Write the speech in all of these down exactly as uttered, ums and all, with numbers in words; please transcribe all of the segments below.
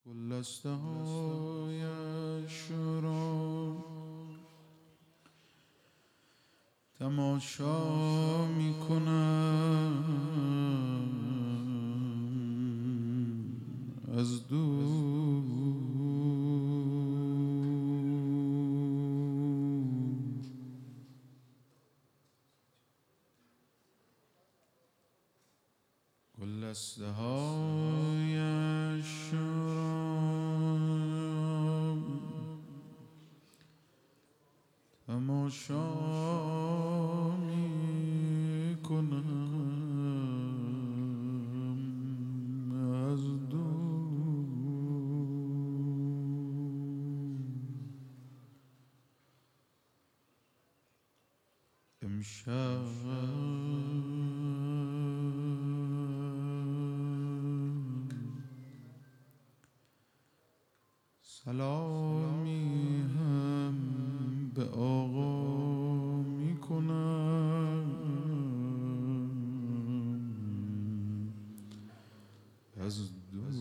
گلدسته هایش را تماشا می کنم از دور. گلدسته هایش را تماشا می کنم از دور. امشب سلامی هم به آقا می کنم از دور.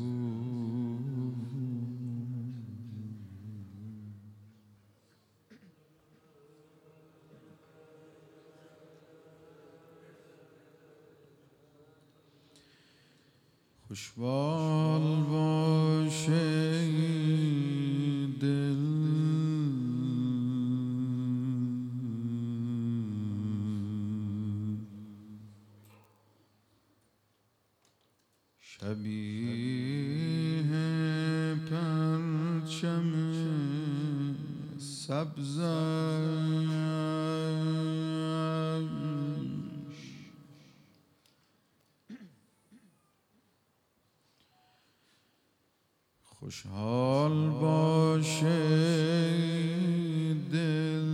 خوشحال باشه دل شبیه پرچم سبزش، خوشحال باشه دل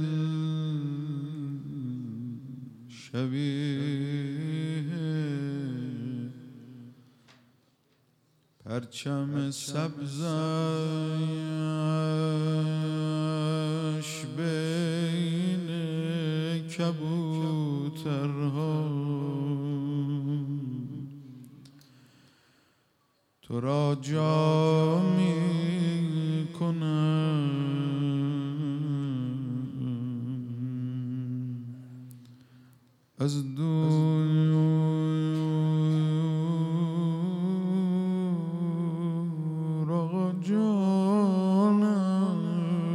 شبیه پرچم سبزش بین کبوترها تو را جا می کنم از دور. آقا جانم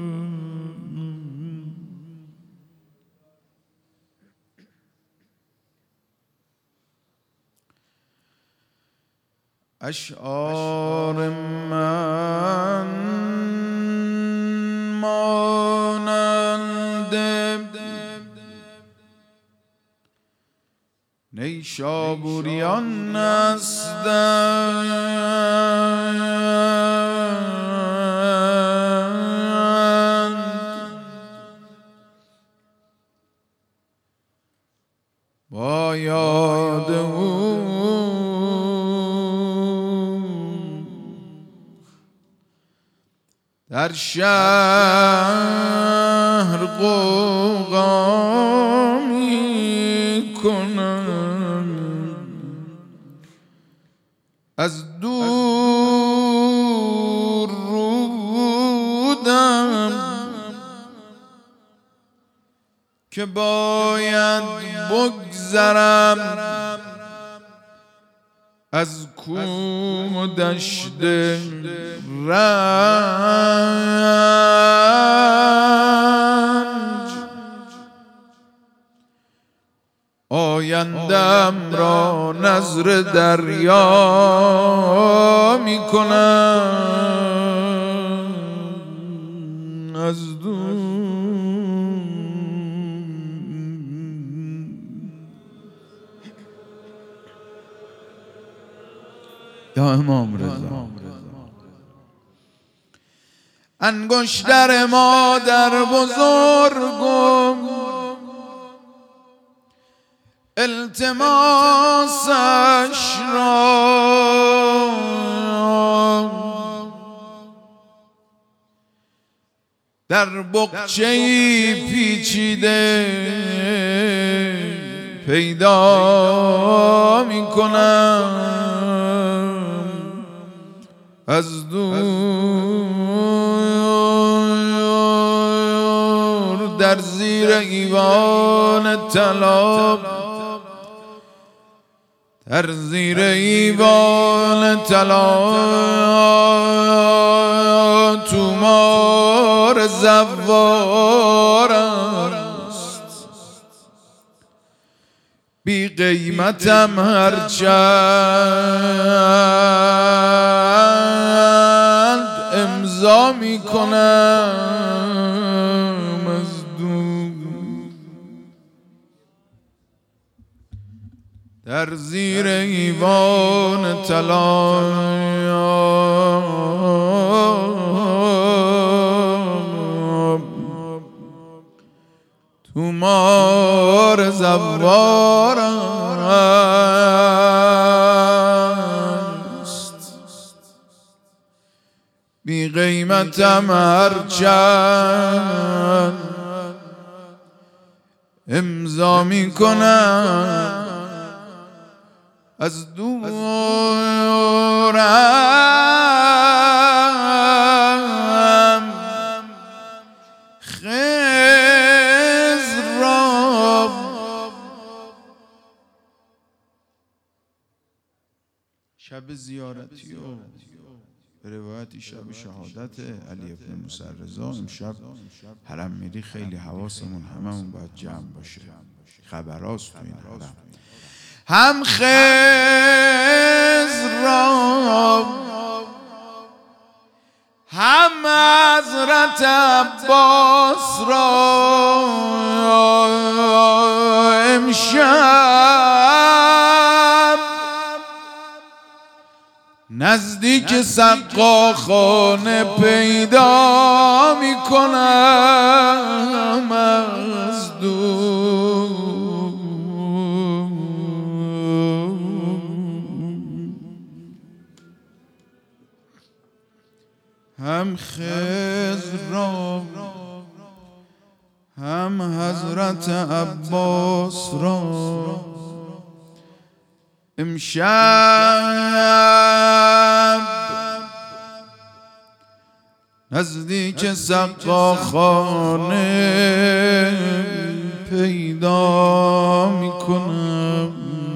اشعار من مانند نیشابوریان هستند، با یاد او در شهر غوغا می کنم از دور رودم که باید بگذرم از کوم و دشت رنج، آیندم را نظر دریا می کنم از دور. یا امام رضا انگشتر مادر بزرگم التماسش را در بقچه‌ای پیچیده پیدا می کنم از دور در زیر ایوان طلا، در زیر ایوان طلا تومار زوار است، بی قیمتم هرچند امضا می کنم از دور. در زیر ایوان طلا تومار زوار است، بی قیمتم هرچند امضا می کنم از دورم خضر را. شب زیارتی و به روایتی شب شهادت علی ابن موسی رضا. امشب حرم میری خیلی حواسمون هممون باید جمع باشه، خبراست تو این حرم. هم خضر را هم حضرت عباس را امشب نزدیک سقاخانه پیدا می کنم از دور. هم خضر را هم حضرت عباس را امشب نزدیک سقاخانه پیدا می کنم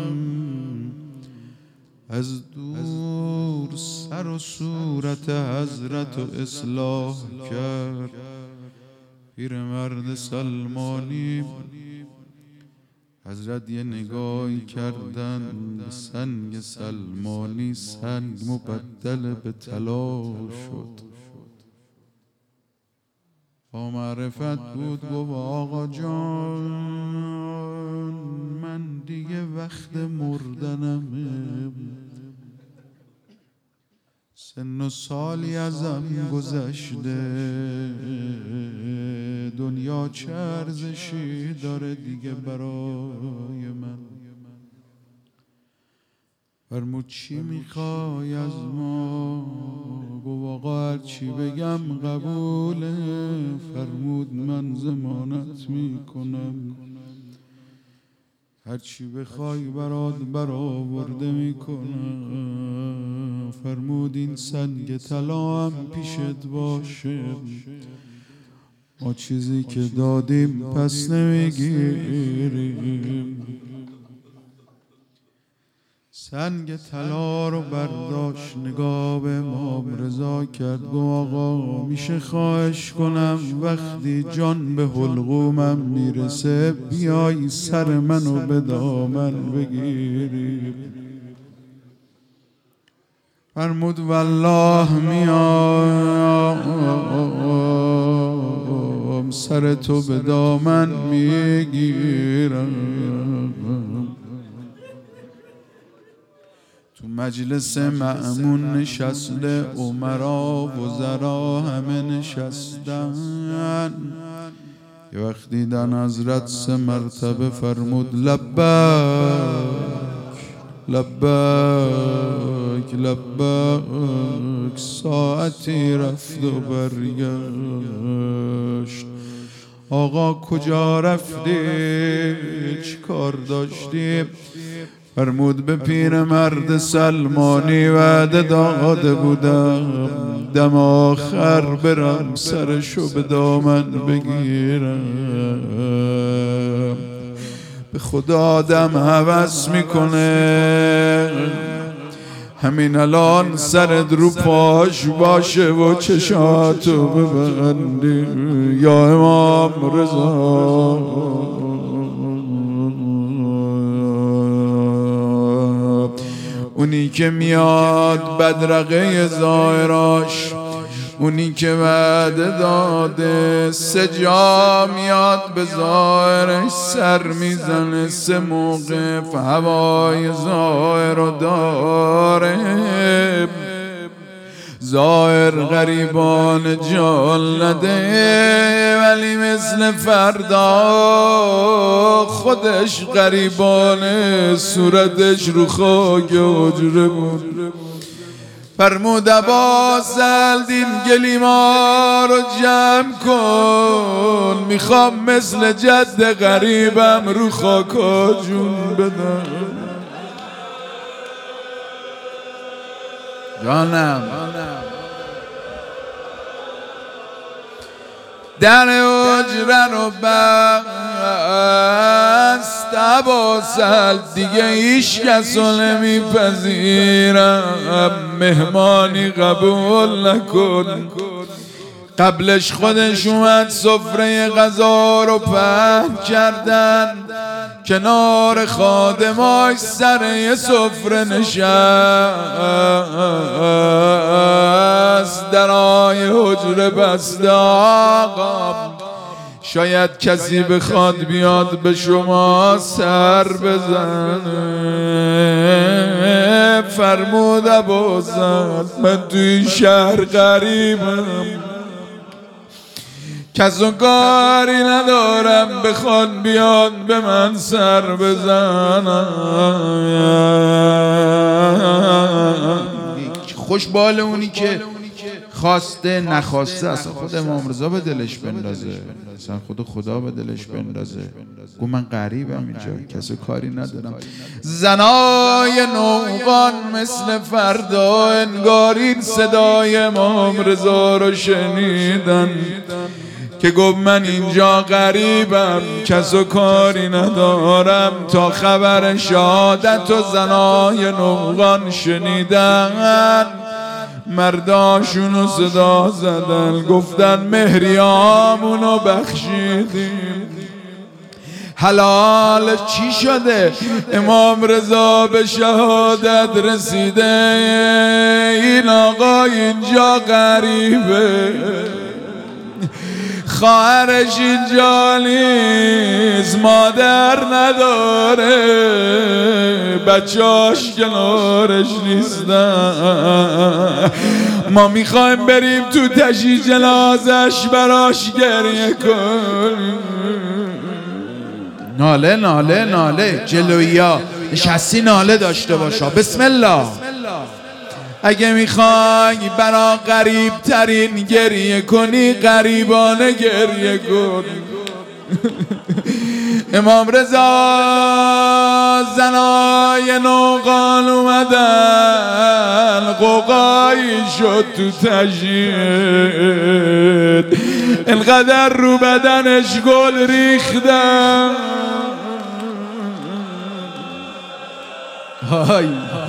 از دور. سر و صورت حضرت و اصلاح کرد پیرمرد سلمانی. حضرت یه نگاهی کردن به سنگ سلمانی، سنگ مبدل به طلا شد. با معرفت بود گفت آقا جان من دیگه وقت مردنمه، سن و سالی ازم گذشته، دنیا چه ارزشی داره دیگه برای من. فرمود چی میخوای از ما؟ گفت آقا هر چی بگم قبوله. فرمود من ضمانت میکنم هر چی بخوای برات برآورده میکنم. فرمود این سنگ طلا هم پیشت باشه، ما چیزی که دادیم پس نمیگیریم. سنگ طلا رو برداشت نگاه به امام رضا کرد. گو آقا میشه خواهش کنم وقتی جان به حلقومم میرسه بیای سر منو به دامن بگیری؟ فرمود والله میام سر تو به دامن میگیرم. تو مجلس مأمون نشسته، امرا وزرا همه نشستن. یه وقت دیدن حضرت سه مرتبه فرمود لبک لبک لبک. ساعتی رفت و برگشت. آقا کجا رفتی؟ چی کار داشتی؟ فرمود به پیر مرد سلمانی وعده داده بودم دم آخر برم سرشو به دامن بگیرم. به خدا آدم هوس میکنه همین الان سرت رو پاش باشه و چشاتو ببندی. یا امام رضا اونی که میاد بدرقه ظاهراش، اونی که وعده داده سه جا میاد به ظاهرش سر میزنه، سه موقف هوای ظاهر رو داره. ظاهر غریبان جال نده ولی مثل فردا خودش غریبانه، صورتش رو خاک حجره بود. فرمود عباس دین گلیما رو جمع کن، میخوام مثل جد غریبم رو خاکا جون بدم. جانم در حجره رو بست عباس دیگه هیچ کس رو نمیپذیرم، مهمانی قبول نکن. قبلش خودش اومد سفره غذا رو پهن کردن، کنار خادماش سر یه سفره نشست، درای حجره بسته آقا شاید کسی بخواد بیاد به شما سر بزنه. فرمود عباس من توی شهر غریبم، کس و کاری ندارم بخوان بیان به من سر بزنم. خوش بال اونی که خواسته نخواسته اصلا خود امام رضا به دلش بندازه، اصلا خود خدا به دلش بندازه. گو من غریبم اینجا کس و کاری ندارم. زنای نوقان مثل فردا انگار این صدای امام رضا رو شنیدن که گفت من اینجا غریبم کس و کاری ندارم. تا خبر شهادت و زنای نوقان شنیدن مرداشونو صدا زدن، گفتن مهریامونو بخشیدیم. حلال چی شده؟ امام رضا به شهادت رسیده، این آقا اینجا غریبه، خواهرش اینجا نیست، مادر نداره، بچه‌اش کنارش نیستن. ما میخوایم بریم تو تشییع جنازش براش گریه کنیم. ناله ناله ناله جلویا نشستی ناله داشته باشا. بسم الله. اگه میخوای برا غریب ترین گریه کنی غریبانه گریه کن. امام رضا زنای نوقان اومدن، قوقایی شد تو تشییع، انقدر رو بدنش گل ریختن. های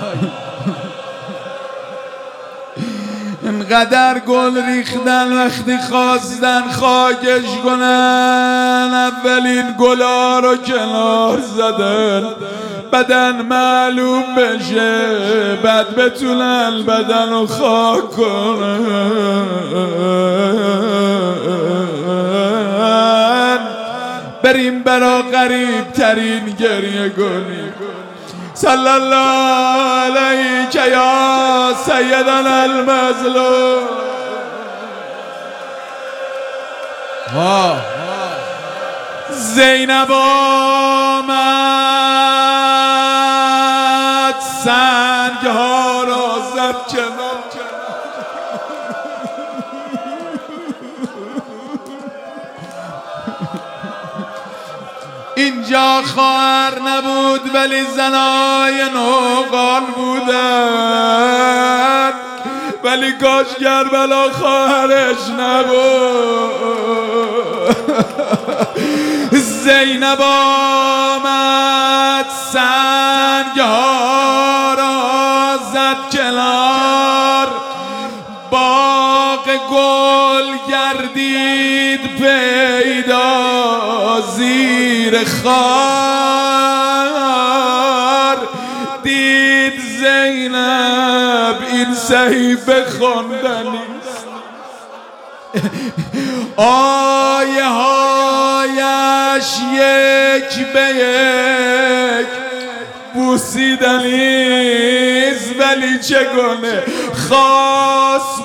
انقدر گل ریختن وقتی خواستن خاکش کنن، اولین گلا رو کنار زدن بدن معلوم بشه، بعد بتونن بدن رو خاک کنن. بریم برا غریب ترین گریه کنیم. صلی الله علیک یا سیدنا المظلوم. زینب آمد سنگ ها را زد کنار، اینجا خواهر نبود ولی زنای نوقان بودن، ولی کاش کربلا خواهرش نبود. زینب آمد سنگ ها را زد کنار، باغ گل گردید پیدا زیر خار. دید زینب این صحیفه خواندنیست، آیه هایش یک به یک بوسیدنیست، ولی چگونه خواست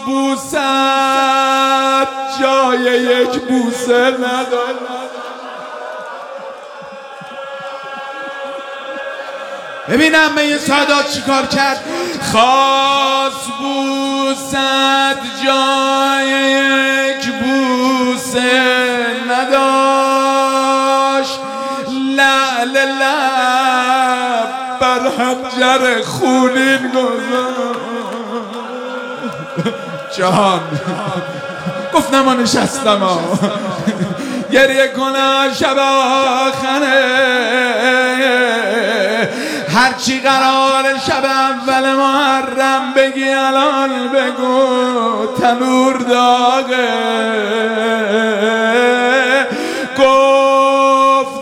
بوسد جای یک بوسه ندارد. ببینم به این سادات چی کار کرد. خواست بوسد جای یک بوسه نداشت، لعل لب بر حنجر خونین گذاشت. جان گفت نما نشستم ها گریه کنم شب آخره، هرچی قرار شب اول محرم بگی الان بگو تنور داغه. گفت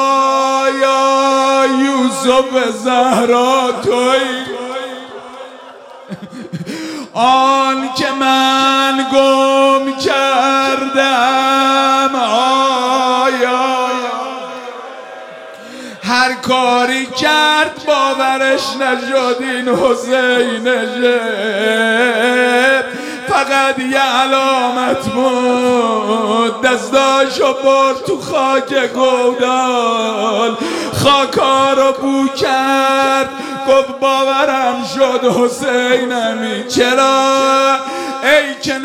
آیا یوسف زهرا تویی آن که من گم کردم؟ آیا هر کاری کرد باورش نشد این حسین جب، فقط یه علامت بود، دستاشو برد تو خاک گودال، خاکا رو بو کرد، گفت باورم شد حسینمی. چرا؟ ای که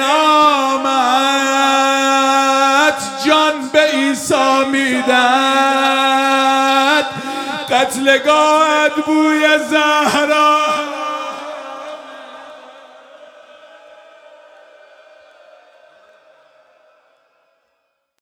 نامت جان به عیسی میدن، قتلگاهت بوی زهرا